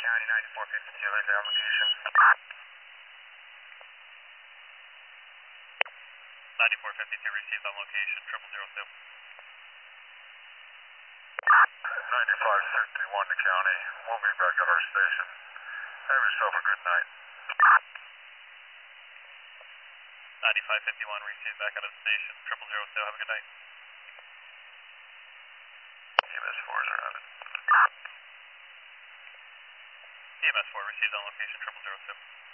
County 9452, is there on location? 9452 received on location, 0002. 9561 to County. We'll be back at our station. Have yourself a good night. 9551 received back out of the station, 0002. Have a good night. EMS 4 is around it. EMS 4 received on location, 0002.